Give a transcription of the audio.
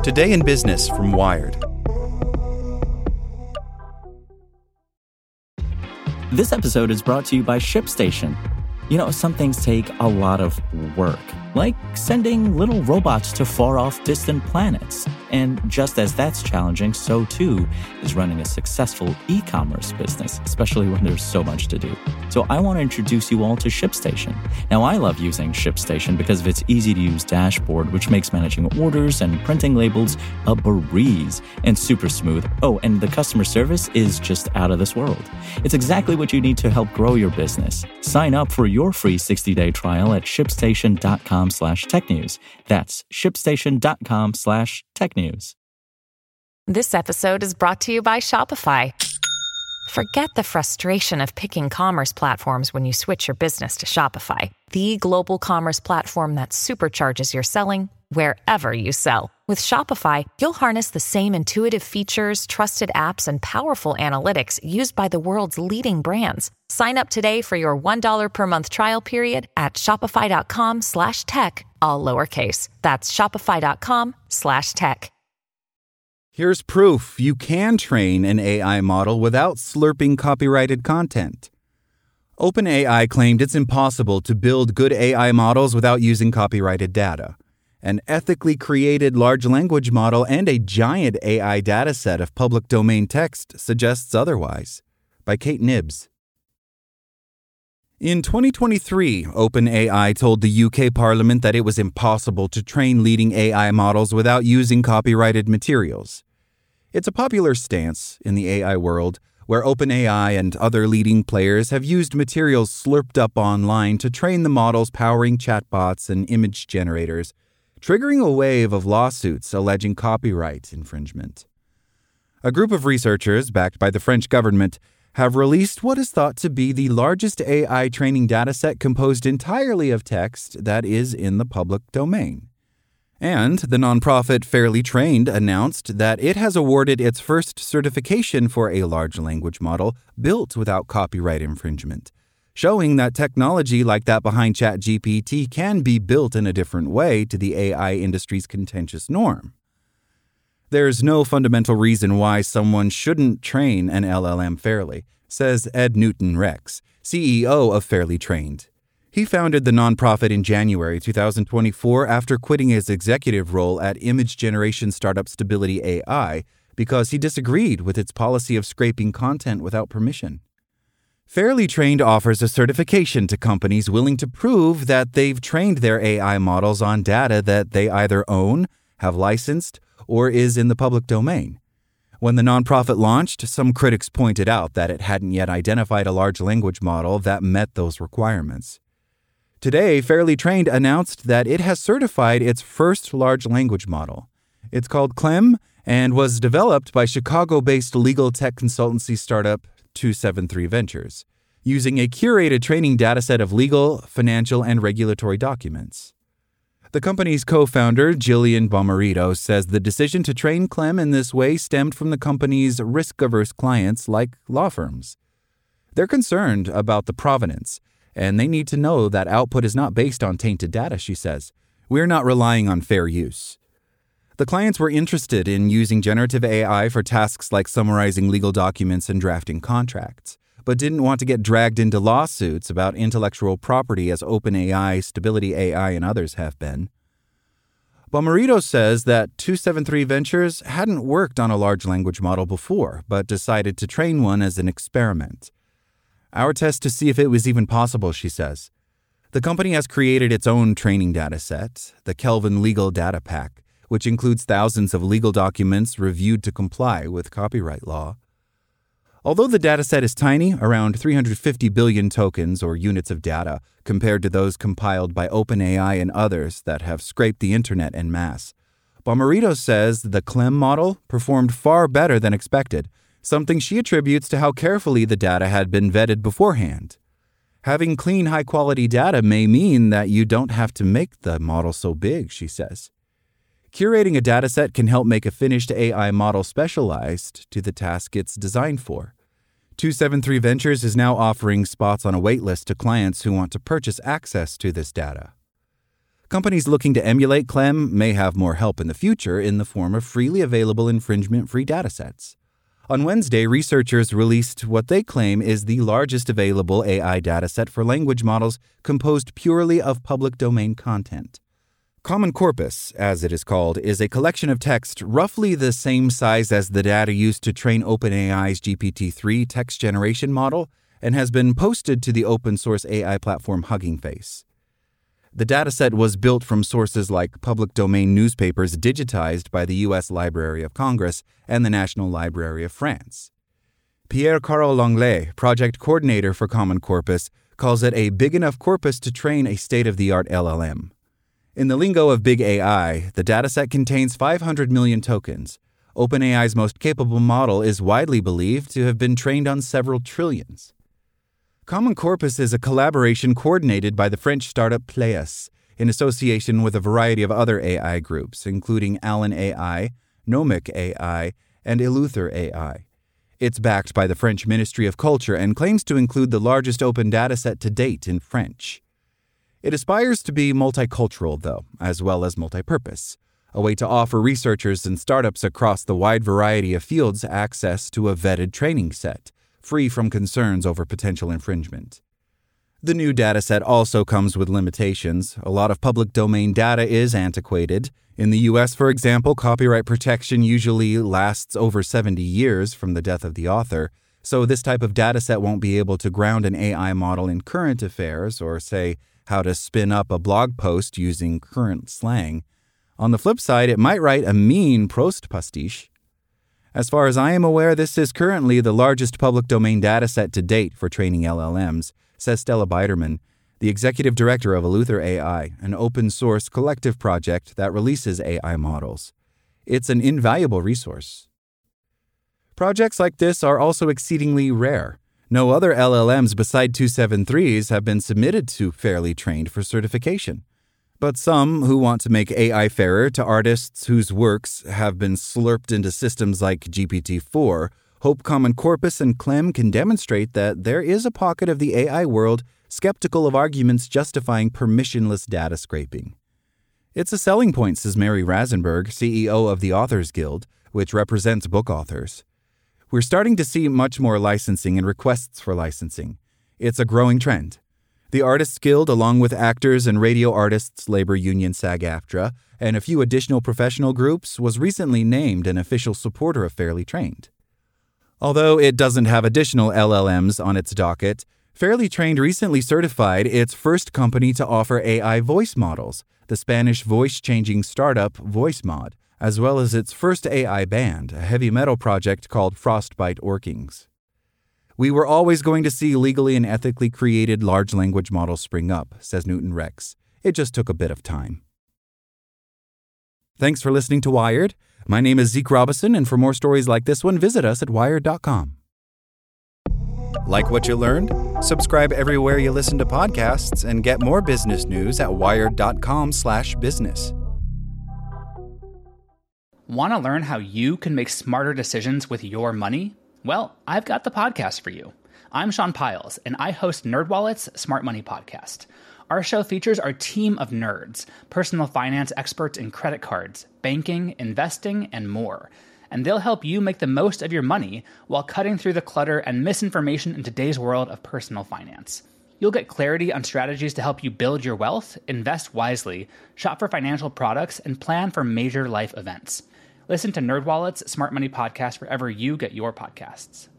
Today in Business from Wired. This episode is brought to you by ShipStation. You know, some things take a lot of work, like sending little robots to far-off distant planets. And just as that's challenging, so too is running a successful e-commerce business, especially when there's so much to do. So I want to introduce you all to ShipStation. Now, I love using ShipStation because of its easy-to-use dashboard, which makes managing orders and printing labels a breeze and super smooth. Oh, and the customer service is just out of this world. It's exactly what you need to help grow your business. Sign up for your free 60-day trial at shipstation.com/technews. That's shipstation.com/technews. This episode is brought to you by Shopify. Forget the frustration of picking commerce platforms when you switch your business to Shopify, the global commerce platform that supercharges your selling wherever you sell. With Shopify, you'll harness the same intuitive features, trusted apps, and powerful analytics used by the world's leading brands. Sign up today for your $1 per month trial period at shopify.com/tech, all lowercase. That's shopify.com/tech. Here's proof you can train an AI model without slurping copyrighted content. OpenAI claimed it's impossible to build good AI models without using copyrighted data. An ethically created large language model and a giant AI dataset of public domain text suggests otherwise. By Kate Nibbs. In 2023, OpenAI told the UK Parliament that it was impossible to train leading AI models without using copyrighted materials. It's a popular stance in the AI world, where OpenAI and other leading players have used materials slurped up online to train the models powering chatbots and image generators, triggering a wave of lawsuits alleging copyright infringement. A group of researchers, backed by the French government, have released what is thought to be the largest AI training dataset composed entirely of text that is in the public domain. And the nonprofit Fairly Trained announced that it has awarded its first certification for a large language model built without copyright infringement, showing that technology like that behind ChatGPT can be built in a different way to the AI industry's contentious norm. There's no fundamental reason why someone shouldn't train an LLM fairly, says Ed Newton-Rex, CEO of Fairly Trained. He founded the nonprofit in January 2024 after quitting his executive role at image generation startup Stability AI because he disagreed with its policy of scraping content without permission. Fairly Trained offers a certification to companies willing to prove that they've trained their AI models on data that they either own, have licensed, or is in the public domain. When the nonprofit launched, some critics pointed out that it hadn't yet identified a large language model that met those requirements. Today, Fairly Trained announced that it has certified its first large language model. It's called Clem and was developed by Chicago-based legal tech consultancy startup 273 Ventures, using a curated training dataset of legal, financial, and regulatory documents. The company's co-founder, Jillian Bomarito, says the decision to train Clem in this way stemmed from the company's risk-averse clients like law firms. They're concerned about the provenance, and they need to know that output is not based on tainted data, she says. We're not relying on fair use. The clients were interested in using generative AI for tasks like summarizing legal documents and drafting contracts, but didn't want to get dragged into lawsuits about intellectual property as OpenAI, Stability AI, and others have been. Bomarito says that 273 Ventures hadn't worked on a large language model before, but decided to train one as an experiment. Our test to see if it was even possible, she says. The company has created its own training dataset, the Kelvin Legal Data Pack, which includes thousands of legal documents reviewed to comply with copyright law. Although the dataset is tiny, around 350 billion tokens or units of data, compared to those compiled by OpenAI and others that have scraped the internet en masse, Bomarito says the Clem model performed far better than expected, something she attributes to how carefully the data had been vetted beforehand. Having clean, high-quality data may mean that you don't have to make the model so big, she says. Curating a dataset can help make a finished AI model specialized to the task it's designed for. 273 Ventures is now offering spots on a waitlist to clients who want to purchase access to this data. Companies looking to emulate Clem may have more help in the future in the form of freely available infringement-free datasets. On Wednesday, researchers released what they claim is the largest available AI dataset for language models composed purely of public domain content. Common Corpus, as it is called, is a collection of text roughly the same size as the data used to train OpenAI's GPT-3 text generation model and has been posted to the open-source AI platform Hugging Face. The dataset was built from sources like public domain newspapers digitized by the U.S. Library of Congress and the National Library of France. Pierre-Carl Langlais, project coordinator for Common Corpus, calls it a big enough corpus to train a state-of-the-art LLM. In the lingo of big AI, the dataset contains 500 million tokens. OpenAI's most capable model is widely believed to have been trained on several trillions. Common Corpus is a collaboration coordinated by the French startup Pléias, in association with a variety of other AI groups, including Allen AI, Nomic AI, and Eleuther AI. It's backed by the French Ministry of Culture and claims to include the largest open dataset to date in French. It aspires to be multicultural, though, as well as multipurpose, a way to offer researchers and startups across the wide variety of fields access to a vetted training set, free from concerns over potential infringement. The new dataset also comes with limitations. A lot of public domain data is antiquated. In the U.S., for example, copyright protection usually lasts over 70 years from the death of the author, so this type of dataset won't be able to ground an AI model in current affairs or, say, how to spin up a blog post using current slang. On the flip side, it might write a mean Proust pastiche. As far as I am aware, this is currently the largest public domain dataset to date for training LLMs, says Stella Biderman, the executive director of Eleuther AI, an open-source collective project that releases AI models. It's an invaluable resource. Projects like this are also exceedingly rare. No other LLMs beside 273s have been submitted to Fairly Trained for certification. But some who want to make AI fairer to artists whose works have been slurped into systems like GPT-4 hope Common Corpus and Clem can demonstrate that there is a pocket of the AI world skeptical of arguments justifying permissionless data scraping. It's a selling point, says Mary Rasenberg, CEO of the Authors Guild, which represents book authors. We're starting to see much more licensing and requests for licensing. It's a growing trend. The Artists Guild, along with Actors and Radio Artists Labor Union SAG-AFTRA, and a few additional professional groups, was recently named an official supporter of Fairly Trained. Although it doesn't have additional LLMs on its docket, Fairly Trained recently certified its first company to offer AI voice models, the Spanish voice-changing startup VoiceMod, as well as its first AI band, a heavy metal project called Frostbite Orkings. We were always going to see legally and ethically created large language models spring up, says Newton Rex. It just took a bit of time. Thanks for listening to Wired. My name is Zeke Robison, and for more stories like this one, visit us at wired.com. Like what you learned? Subscribe everywhere you listen to podcasts and get more business news at wired.com/business. Want to learn how you can make smarter decisions with your money? Well, I've got the podcast for you. I'm Sean Piles, and I host NerdWallet's Smart Money Podcast. Our show features our team of nerds, personal finance experts in credit cards, banking, investing, and more. And they'll help you make the most of your money while cutting through the clutter and misinformation in today's world of personal finance. You'll get clarity on strategies to help you build your wealth, invest wisely, shop for financial products, and plan for major life events. Listen to NerdWallet's Smart Money Podcast wherever you get your podcasts.